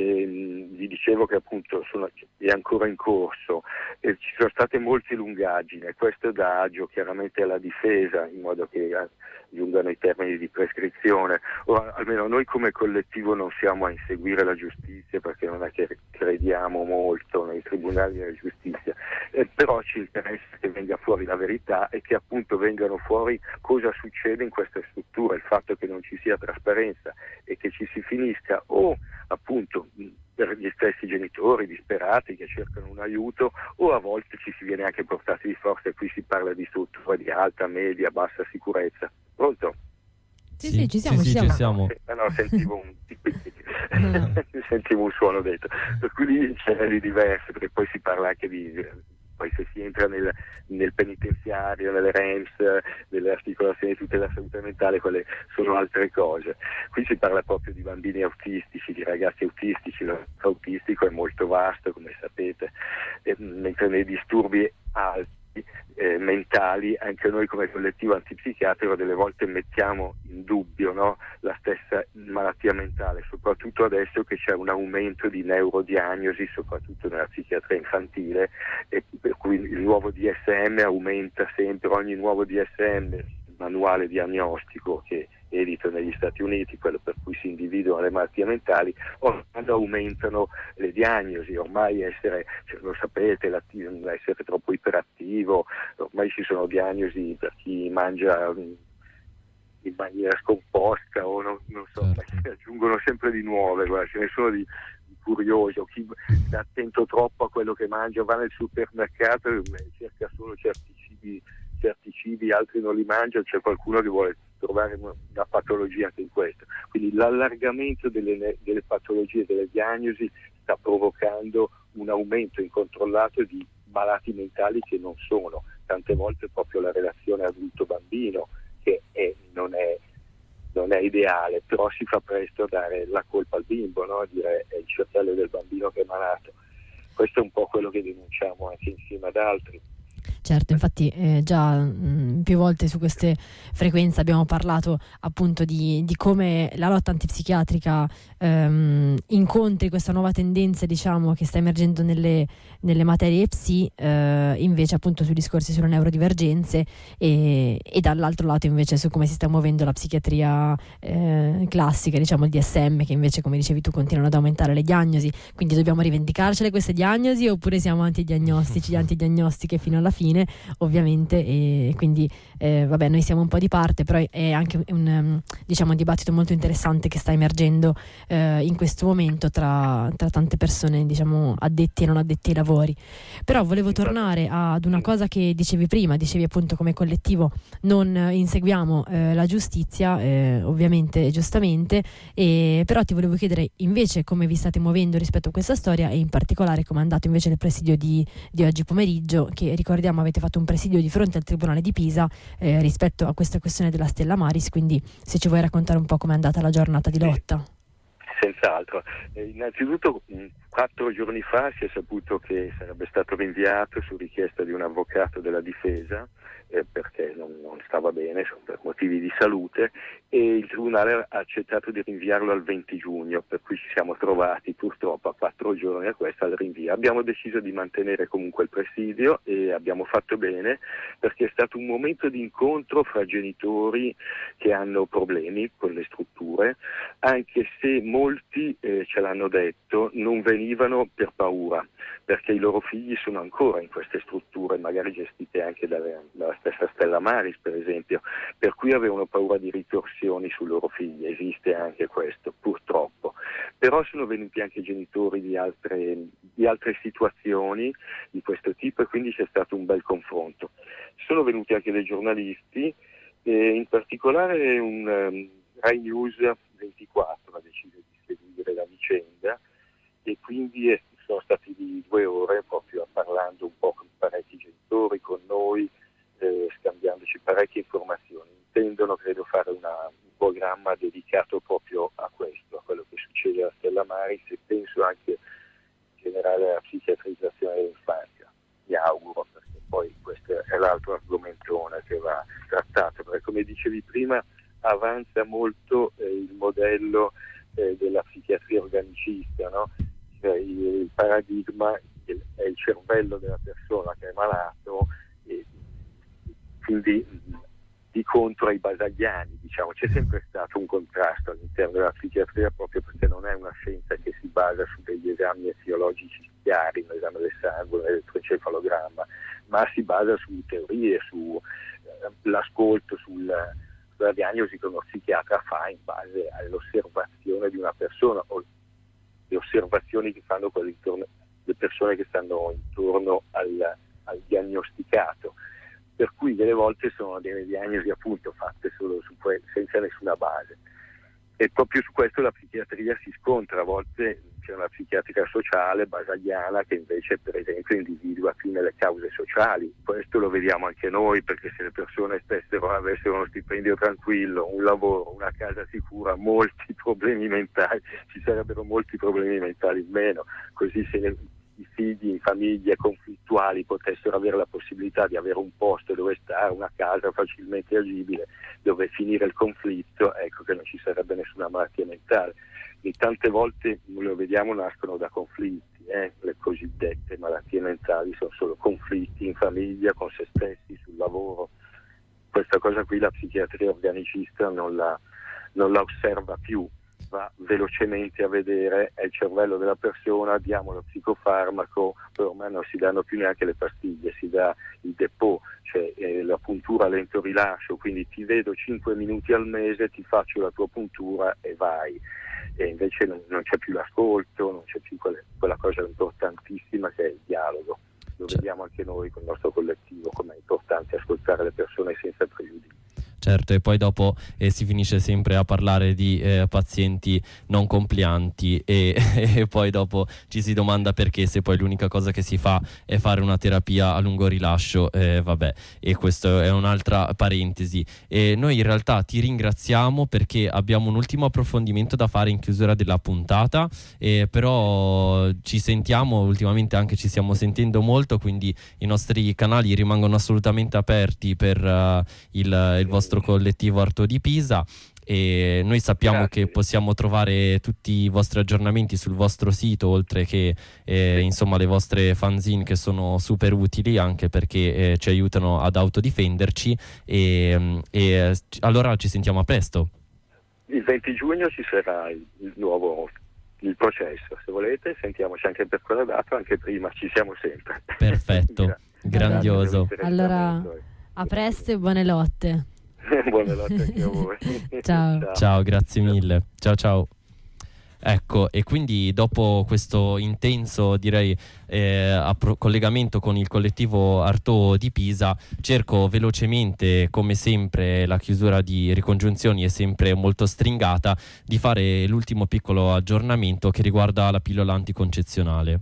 vi dicevo che appunto è ancora in corso, ci sono state molte lungaggini, e questo dà agio chiaramente alla difesa in modo che giungano i termini di prescrizione. Ora, almeno noi come collettivo non siamo a inseguire la giustizia, perché non è che crediamo molto nei tribunali della giustizia, però ci interessa che venga fuori la verità e che appunto vengano fuori cosa succede in queste strutture, il fatto che non ci sia trasparenza e che ci si finisca o appunto per gli stessi genitori disperati che cercano un aiuto, o a volte ci si viene anche portati di forza, e qui si parla di strutture di alta, media, bassa sicurezza. Pronto? Sì, ci siamo. No, sentivo sentivo un suono dentro, per cui lì c'è di diverse, perché poi si parla anche poi se si entra nel penitenziario, nelle REMS, nelle articolazioni di tutela della salute mentale, quelle sono altre cose. Qui si parla proprio di bambini autistici, di ragazzi autistici. L'autistico è molto vasto, come sapete, mentre nei disturbi alti mentali anche noi come collettivo antipsichiatrico delle volte mettiamo in dubbio, no, la stessa malattia mentale, soprattutto adesso che c'è un aumento di neurodiagnosi soprattutto nella psichiatria infantile, e per cui il nuovo DSM aumenta sempre, ogni nuovo DSM, il manuale diagnostico che edito negli Stati Uniti, quello per cui si individuano le malattie mentali, quando aumentano le diagnosi, ormai lo sapete, essere troppo iperattivo, ormai ci sono diagnosi per chi mangia in maniera scomposta o non so, certo. Si aggiungono sempre di nuove, guarda, ce ne sono di curiosi, o chi sta attento troppo a quello che mangia, va nel supermercato e cerca solo certi cibi, altri non li mangia, c'è qualcuno che vuole trovare una patologia anche in questo. Quindi l'allargamento delle patologie, delle diagnosi sta provocando un aumento incontrollato di malati mentali che non sono, tante volte proprio la relazione adulto-bambino che non è ideale, però si fa presto a dare la colpa al bimbo, no? A dire è il cervello del bambino che è malato. Questo è un po' quello che denunciamo anche insieme ad altri. Certo, infatti già più volte su queste frequenze abbiamo parlato appunto di come la lotta antipsichiatrica incontri questa nuova tendenza, diciamo, che sta emergendo nelle materie psi, invece appunto sui discorsi sulle neurodivergenze e dall'altro lato invece su come si sta muovendo la psichiatria classica, diciamo il DSM, che invece, come dicevi tu, continuano ad aumentare le diagnosi. Quindi dobbiamo rivendicarcele queste diagnosi, oppure siamo antidiagnostiche fino alla fine? fine, ovviamente, e quindi noi siamo un po' di parte, però è anche un dibattito molto interessante che sta emergendo in questo momento tra tante persone, diciamo, addetti e non addetti ai lavori. Però volevo tornare ad una cosa che dicevi prima, dicevi appunto come collettivo non inseguiamo la giustizia, ovviamente giustamente, però ti volevo chiedere invece come vi state muovendo rispetto a questa storia, e in particolare come è andato invece nel presidio di oggi pomeriggio, che ricordiamo avete fatto un presidio di fronte al Tribunale di Pisa rispetto a questa questione della Stella Maris, quindi se ci vuoi raccontare un po' com'è andata la giornata di lotta. Senz'altro. Innanzitutto 4 giorni fa si è saputo che sarebbe stato rinviato su richiesta di un avvocato della difesa perché non stava bene, per motivi di salute, e il Tribunale ha accettato di rinviarlo al 20 giugno, per cui ci siamo trovati purtroppo a 4 giorni a questo al rinvio. Abbiamo deciso di mantenere comunque il presidio e abbiamo fatto bene, perché è stato un momento di incontro fra genitori che hanno problemi con le strutture, anche se molti ce l'hanno detto, non venivano per paura, perché i loro figli sono ancora in queste strutture, magari gestite anche dalla stessa Stella Maris per esempio, per cui avevano paura di ritorsioni sui loro figli. Esiste anche questo, purtroppo. Però sono venuti anche genitori di altre situazioni di questo tipo, e quindi c'è stato un bel confronto. Sono venuti anche dei giornalisti, in particolare un Rai News 24 ha deciso di seguire la vicenda, e quindi sono stati lì 2 ore proprio parlando un po' con parecchi genitori, con noi, scambiandoci parecchie informazioni. Intendono, credo, fare un programma dedicato proprio a questo, a quello che succede alla Stella Maris, e penso anche in generale alla psichiatrizzazione dell'infanzia. Mi auguro, perché poi questo è l'altro argomentone che va trattato, perché come dicevi prima avanza molto il modello della psichiatria organicista, no? Cioè, il paradigma è il cervello della persona che è malato, e quindi di contro ai basagliani, diciamo. C'è sempre stato un contrasto all'interno della psichiatria, proprio perché non è una scienza che si basa su degli esami etiologici chiari, l'esame del sangue, l'elettroencefalogramma, ma si basa su teorie, su l'ascolto, sulla diagnosi che uno psichiatra fa in base all'osservazione di una persona, o le osservazioni che fanno le persone che stanno intorno al diagnosticato, per cui delle volte sono delle diagnosi appunto fatte solo senza nessuna base, e proprio su questo la psichiatria si scontra. A volte c'è una psichiatria sociale basagliana che invece per esempio individua più nelle cause sociali. Questo lo vediamo anche noi, perché se le persone avessero uno stipendio tranquillo, un lavoro, una casa sicura, molti problemi mentali, ci sarebbero molti problemi mentali in meno. Così se i figli in famiglie conflittuali potessero avere la possibilità di avere un posto dove stare, una casa facilmente agibile, dove finire il conflitto, ecco che non ci sarebbe nessuna malattia mentale. E tante volte, lo vediamo, nascono da conflitti, le cosiddette malattie mentali sono solo conflitti in famiglia, con se stessi, sul lavoro. Questa cosa qui la psichiatria organicista non la osserva più, va velocemente a vedere è il cervello della persona, diamo lo psicofarmaco, però ormai non si danno più neanche le pastiglie, si dà il depot, cioè la puntura a lento rilascio, quindi ti vedo 5 minuti al mese, ti faccio la tua puntura e vai. E invece non c'è più l'ascolto, non c'è più quella cosa importantissima che è il dialogo. Lo vediamo anche noi con il nostro collettivo, come è importante ascoltare le persone senza pregiudizi. Certo, e poi dopo si finisce sempre a parlare di pazienti non complianti e poi dopo ci si domanda perché, se poi l'unica cosa che si fa è fare una terapia a lungo rilascio, vabbè, e questo è un'altra parentesi. E noi in realtà ti ringraziamo perché abbiamo un ultimo approfondimento da fare in chiusura della puntata, però ci sentiamo, ultimamente anche ci stiamo sentendo molto, quindi i nostri canali rimangono assolutamente aperti per il vostro collettivo Arto di Pisa, e noi sappiamo che possiamo trovare tutti i vostri aggiornamenti sul vostro sito, oltre che insomma le vostre fanzine, che sono super utili anche perché ci aiutano ad autodifenderci, e allora ci sentiamo a presto. Il 20 giugno ci sarà il processo, se volete sentiamoci anche per quella data, anche prima ci siamo sempre. Perfetto. Grandioso. Allora, a presto e buone lotte. Buone lotte anche a voi. Ciao, grazie mille. Ciao. Ecco, e quindi dopo questo intenso, direi, collegamento con il collettivo Artaud di Pisa, cerco velocemente, come sempre la chiusura di Ricongiunzioni è sempre molto stringata, di fare l'ultimo piccolo aggiornamento che riguarda la pillola anticoncezionale.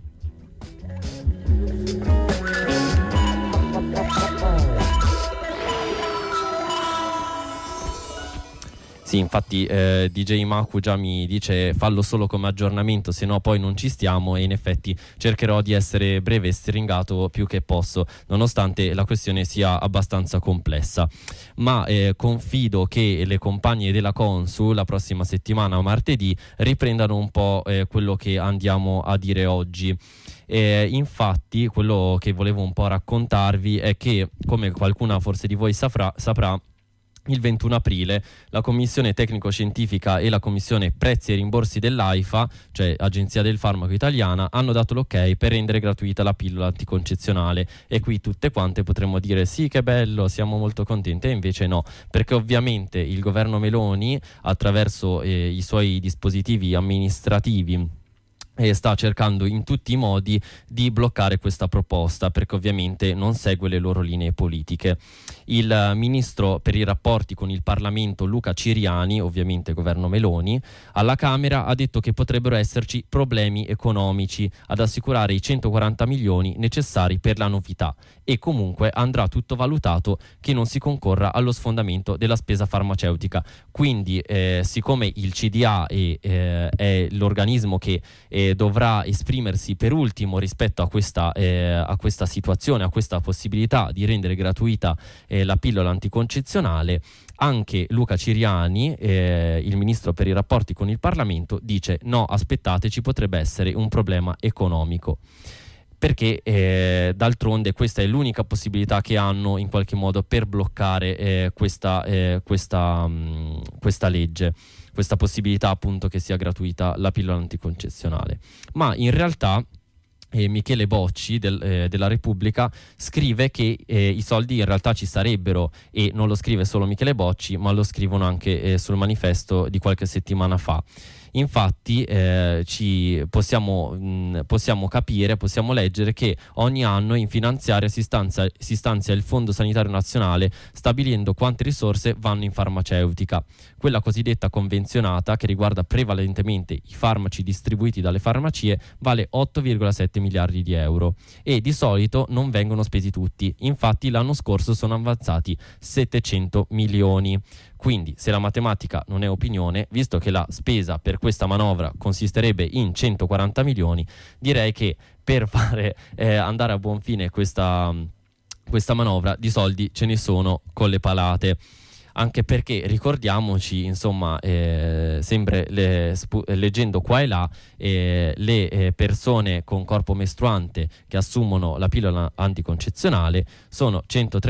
Sì, infatti DJ Maku già mi dice fallo solo come aggiornamento, se no poi non ci stiamo, e in effetti cercherò di essere breve e stringato più che posso, nonostante la questione sia abbastanza complessa. Ma confido che le compagne della Consul la prossima settimana, martedì, riprendano un po' quello che andiamo a dire oggi. Infatti quello che volevo un po' raccontarvi è che, come qualcuna forse di voi saprà, il 21 aprile la Commissione Tecnico-Scientifica e la Commissione Prezzi e Rimborsi dell'AIFA, cioè Agenzia del Farmaco Italiana, hanno dato l'ok per rendere gratuita la pillola anticoncezionale, e qui tutte quante potremmo dire sì, che bello, siamo molto contenti, e invece no, perché ovviamente il governo Meloni, attraverso i suoi dispositivi amministrativi, sta cercando in tutti i modi di bloccare questa proposta, perché ovviamente non segue le loro linee politiche. Il ministro per i rapporti con il Parlamento Luca Ciriani, ovviamente governo Meloni, alla Camera ha detto che potrebbero esserci problemi economici ad assicurare i 140 milioni necessari per la novità, e comunque andrà tutto valutato che non si concorra allo sfondamento della spesa farmaceutica. Quindi siccome il CDA è l'organismo che dovrà esprimersi per ultimo rispetto a questa situazione, a questa possibilità di rendere gratuita la pillola anticoncezionale, anche Luca Ciriani, il ministro per i rapporti con il Parlamento, dice no, aspettate, ci potrebbe essere un problema economico, perché d'altronde questa è l'unica possibilità che hanno in qualche modo per bloccare questa legge, questa possibilità appunto che sia gratuita la pillola anticoncezionale. Ma in realtà Michele Bocci della Repubblica scrive che i soldi in realtà ci sarebbero, e non lo scrive solo Michele Bocci, ma lo scrivono anche sul manifesto di qualche settimana fa. Infatti possiamo capire, possiamo leggere che ogni anno in finanziaria si stanzia il Fondo Sanitario Nazionale, stabilendo quante risorse vanno in farmaceutica, quella cosiddetta convenzionata, che riguarda prevalentemente i farmaci distribuiti dalle farmacie, vale 8,7 miliardi di euro, e di solito non vengono spesi tutti. Infatti l'anno scorso sono avanzati 700 milioni. Quindi, se la matematica non è opinione, visto che la spesa per questa manovra consisterebbe in 140 milioni, direi che per fare andare a buon fine questa manovra di soldi ce ne sono con le palate. Anche perché ricordiamoci, insomma, sempre leggendo qua e là, le persone con corpo mestruante che assumono la pillola anticoncezionale sono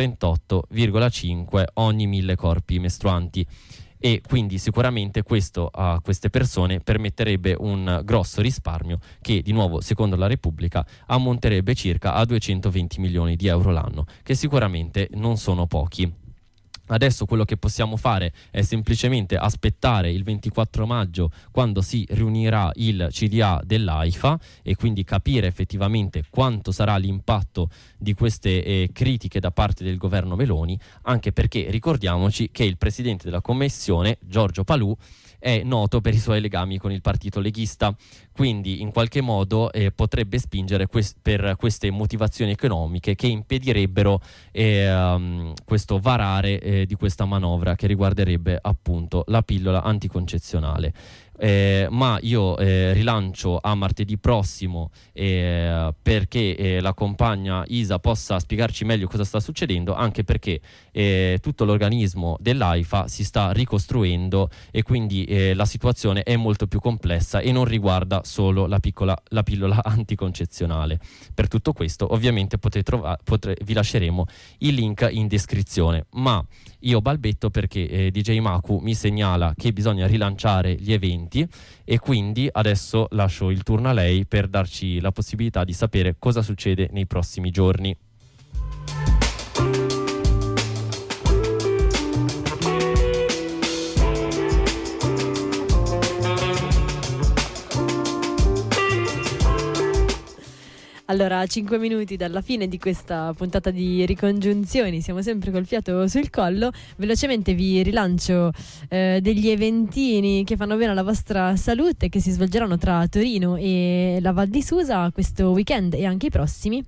138,5 ogni 1000 corpi mestruanti, e quindi sicuramente questo a queste persone permetterebbe un grosso risparmio che, di nuovo, secondo la Repubblica, ammonterebbe circa a 220 milioni di euro l'anno, che sicuramente non sono pochi. Adesso quello che possiamo fare è semplicemente aspettare il 24 maggio, quando si riunirà il CDA dell'AIFA, e quindi capire effettivamente quanto sarà l'impatto di queste critiche da parte del governo Meloni, anche perché ricordiamoci che il presidente della commissione, Giorgio Palù, è noto per i suoi legami con il partito leghista, quindi in qualche modo potrebbe spingere per queste motivazioni economiche che impedirebbero questo varare di questa manovra che riguarderebbe appunto la pillola anticoncezionale. Ma io rilancio a martedì prossimo perché la compagna Isa possa spiegarci meglio cosa sta succedendo, anche perché tutto l'organismo dell'AIFA si sta ricostruendo, e quindi la situazione è molto più complessa e non riguarda solo la pillola anticoncezionale. Per tutto questo ovviamente vi lasceremo il link in descrizione, ma io balbetto perché DJ Maku mi segnala che bisogna rilanciare gli eventi, e quindi adesso lascio il turno a lei per darci la possibilità di sapere cosa succede nei prossimi giorni. Allora, 5 minuti dalla fine di questa puntata di Ricongiunzioni, siamo sempre col fiato sul collo. Velocemente vi rilancio degli eventini che fanno bene alla vostra salute, che si svolgeranno tra Torino e la Val di Susa questo weekend e anche i prossimi.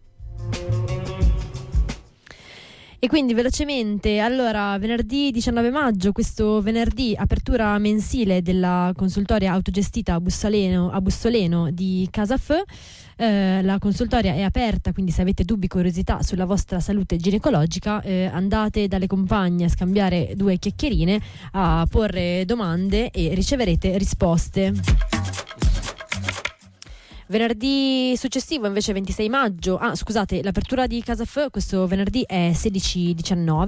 E quindi velocemente, allora, venerdì 19 maggio, questo venerdì, apertura mensile della consultoria autogestita a Bussoleno di Casaf. La consultoria è aperta, quindi se avete dubbi, curiosità sulla vostra salute ginecologica, andate dalle compagne a scambiare 2 chiacchierine, a porre domande e riceverete risposte. Venerdì successivo invece 26 maggio, l'apertura di Casaf questo venerdì è 16-19.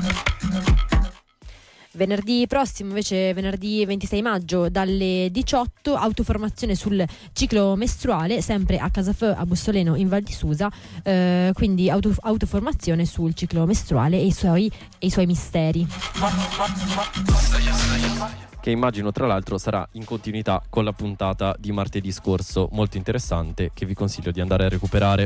Venerdì prossimo invece, venerdì 26 maggio dalle 18, autoformazione sul ciclo mestruale, sempre a Casaf a Bussoleno in Val di Susa, quindi autoformazione sul ciclo mestruale e i suoi misteri. Che immagino tra l'altro sarà in continuità con la puntata di martedì scorso, molto interessante, che vi consiglio di andare a recuperare.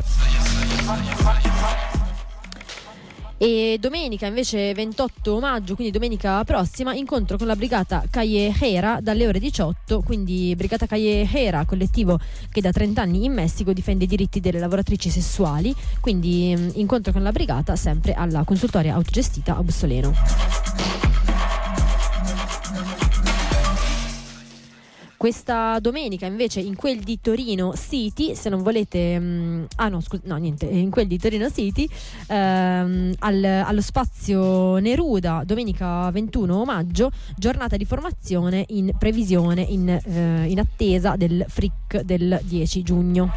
E domenica invece 28 maggio, quindi domenica prossima, incontro con la Brigata Callejera dalle ore 18, quindi Brigata Callejera, collettivo che da 30 anni in Messico difende i diritti delle lavoratrici sessuali, quindi incontro con la Brigata sempre alla consultoria autogestita a Bussoleno. Questa domenica invece in quel di Torino City, se non volete in quel di Torino City, allo spazio Neruda, domenica 21 maggio, giornata di formazione in previsione in attesa del FRIC del 10 giugno.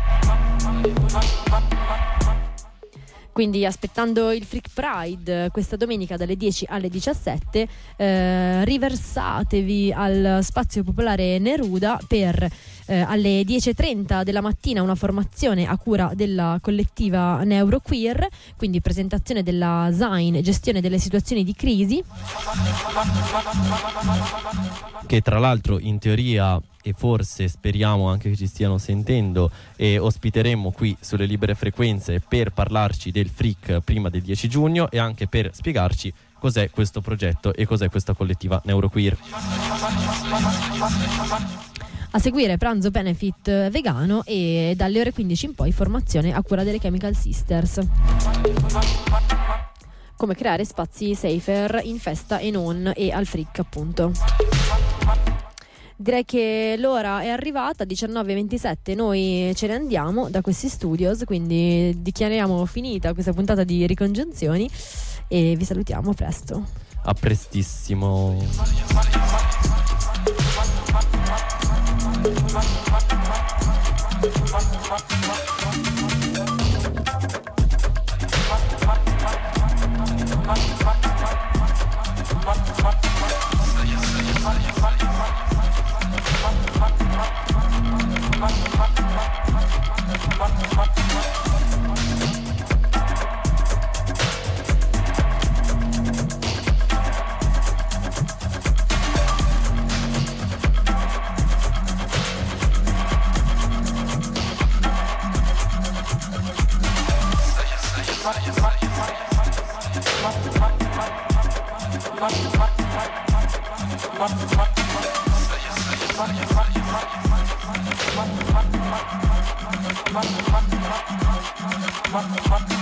Quindi aspettando il Freak Pride questa domenica dalle 10 alle 17, riversatevi al Spazio Popolare Neruda per alle 10.30 della mattina una formazione a cura della collettiva Neuroqueer, quindi presentazione della ZAIN, gestione delle situazioni di crisi. Che tra l'altro in teoria, e forse speriamo anche che ci stiano sentendo, e ospiteremo qui sulle libere frequenze per parlarci del Freak prima del 10 giugno e anche per spiegarci cos'è questo progetto e cos'è questa collettiva Neuroqueer. A seguire pranzo benefit vegano e dalle ore 15 in poi formazione a cura delle Chemical Sisters. Come creare spazi safer in festa e non, e al Freak appunto. Direi che l'ora è arrivata, 19:27, noi ce ne andiamo da questi studios, quindi dichiariamo finita questa puntata di Ricongiunzioni e vi salutiamo presto. A prestissimo. What?